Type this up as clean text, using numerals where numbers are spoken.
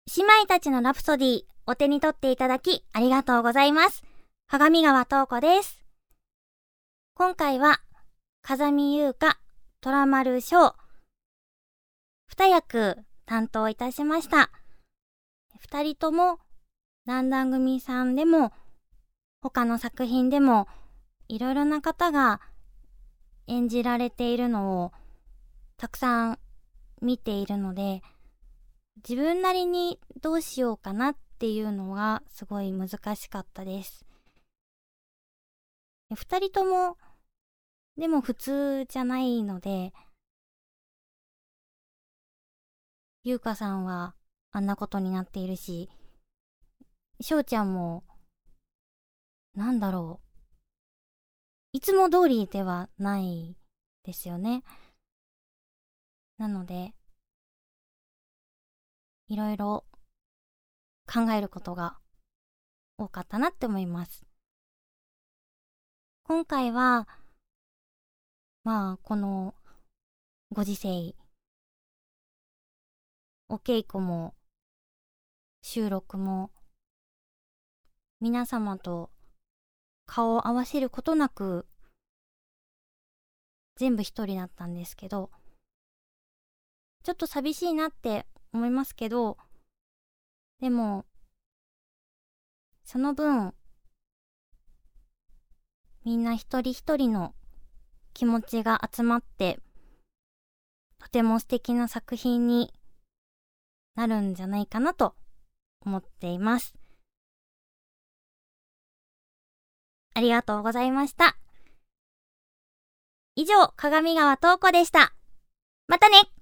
姉妹たちのラプソディお手に取っていただきありがとうございます。鏡川東子です。今回は風見優香、虎丸翔2役担当いたしました。2人とも団々組さんでも他の作品でもいろいろな方が演じられているのをたくさん見ているので、自分なりにどうしようかなっていうのがすごい難しかったです。2人ともでも普通じゃないので、優香さんはあんなことになっているし、翔ちゃんもなんだろう、いつも通りではないですよね。なのでいろいろ考えることが多かったなって思います。今回はこのご時世、お稽古も収録も皆様と顔を合わせることなく全部一人だったんですけど、ちょっと寂しいなって思いますけど、でもその分みんな一人一人の気持ちが集まってとても素敵な作品になるんじゃないかなと思っています。ありがとうございました。以上、鏡川東子でした。またね。